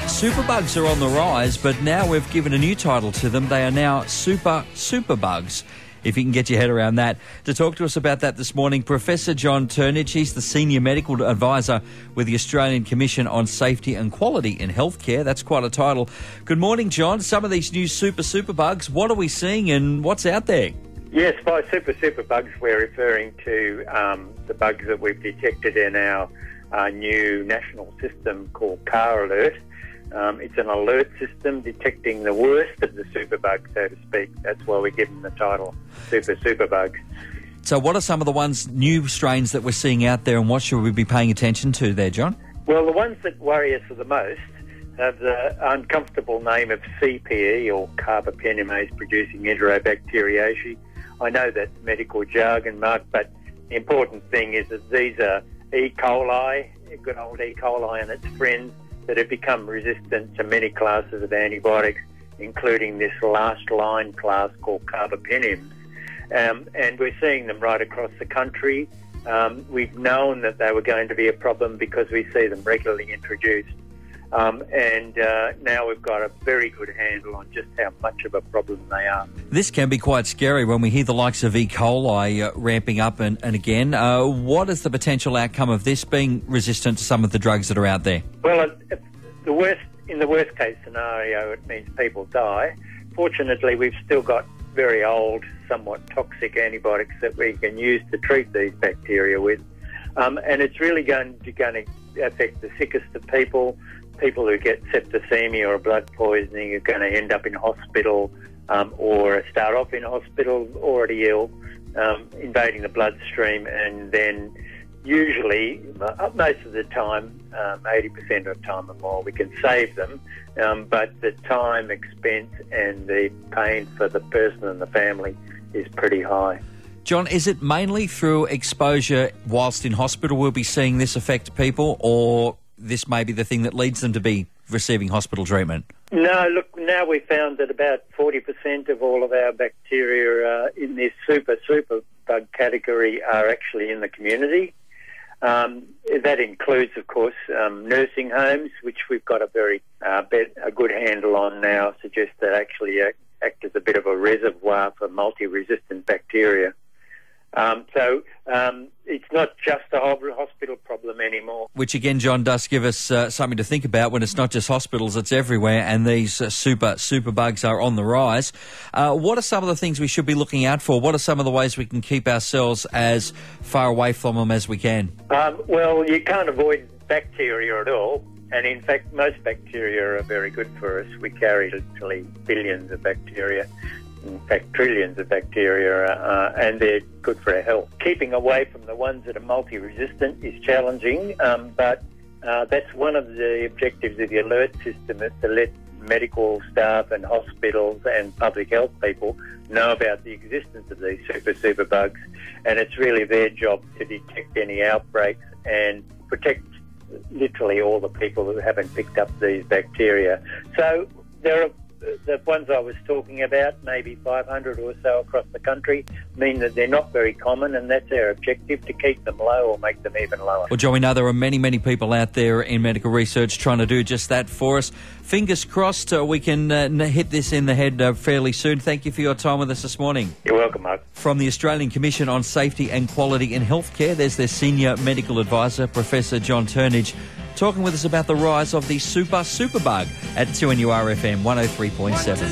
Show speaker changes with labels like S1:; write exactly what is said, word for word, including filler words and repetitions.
S1: Superbugs are on the rise, but now we've given a new title to them. They are now super superbugs. If you can get your head around that. To talk to us about that this morning, Professor John Turnidge. He's the Senior Medical Advisor with the Australian Commission on Safety and Quality in Healthcare. That's quite a title. Good morning, John. Some of these new super superbugs, what are we seeing and what's out there?
S2: Yes, by super superbugs we're referring to um, the bugs that we've detected in our uh, new national system called Car Alert. Um, it's an alert system detecting the worst of the superbugs, so to speak. That's why we give them the title super superbugs.
S1: So what are some of the ones, new strains that we're seeing out there, and what should we be paying attention to there, John?
S2: Well, the ones that worry us the most have the uncomfortable name of C P E, or carbapenemase-producing enterobacteriaceae. I know that's medical jargon, Mark, but the important thing is that these are E. coli, good old E. coli and its friends, that have become resistant to many classes of antibiotics, including this last line class called carbapenems. Um, and we're seeing them right across the country. Um, we've known that they were going to be a problem because we see them regularly introduced. Um, and uh, now we've got a very good handle on just how much of a problem they are.
S1: This can be quite scary when we hear the likes of E. coli uh, ramping up and, and again. Uh, what is the potential outcome of this being resistant to some of the drugs that are out there?
S2: Well, it, the worst, in the worst case scenario, it means people die. Fortunately, we've still got very old, somewhat toxic antibiotics that we can use to treat these bacteria with. Um, and it's really going to, going to affect the sickest of people. People who get septicemia or blood poisoning are going to end up in hospital um, or start off in hospital already ill, um, invading the bloodstream, and then usually, most of the time, um, eighty percent of the time or more, we can save them, um, but the time, expense and the pain for the person and the family is pretty high.
S1: John, is it mainly through exposure whilst in hospital we'll be seeing this affect people, or this may be the thing that leads them to be receiving hospital treatment?
S2: No, look, now we found that about forty percent of all of our bacteria uh, in this super, super bug category are actually in the community. Um, that includes, of course, um, nursing homes, which we've got a very uh, bit, a good handle on now, suggest that actually act, act as a bit of a reservoir for multi-resistant bacteria. Um, so um, it's not just a hospital problem anymore.
S1: Which again, John, does give us uh, something to think about when it's not just hospitals, it's everywhere, and these uh, super, super bugs are on the rise. Uh, what are some of the things we should be looking out for? What are some of the ways we can keep ourselves as far away from them as we can? Um,
S2: well, you can't avoid bacteria at all. And in fact, most bacteria are very good for us. We carry literally billions of bacteria. In fact, trillions of bacteria, uh, and they're good for our health. Keeping away from the ones that are multi-resistant is challenging, um, but uh, that's one of the objectives of the alert system, is to let medical staff and hospitals and public health people know about the existence of these super, super bugs, and it's really their job to detect any outbreaks and protect literally all the people who haven't picked up these bacteria. So there are the ones I was talking about, maybe five hundred or so across the country, mean that they're not very common, and that's our objective, to keep them low or make them even lower.
S1: Well, John, we know there are many, many people out there in medical research trying to do just that for us. Fingers crossed uh, we can uh, hit this in the head uh, fairly soon. Thank you for your time with us this morning.
S2: You're welcome, Mark.
S1: From the Australian Commission on Safety and Quality in Healthcare, there's their Senior Medical Advisor, Professor John Turnidge, talking with us about the rise of the super superbug at two N U R F M one oh three point seven.